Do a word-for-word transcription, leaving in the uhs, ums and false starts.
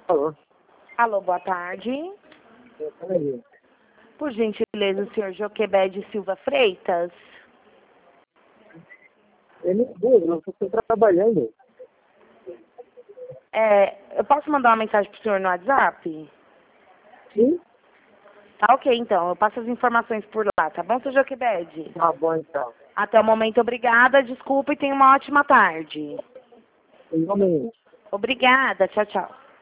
Alô? Alô, boa tarde. Peraí. Por gentileza, o senhor Joquebede Silva Freitas? Ele não estou trabalhando. É, eu posso mandar uma mensagem para o senhor no WhatsApp? Sim? Tá ok, então. Eu passo as informações por lá, tá bom, senhor Joquebede? Tá bom, então. Até o momento, obrigada. Desculpa e tenha uma ótima tarde. Igualmente. Obrigada. Tchau, tchau.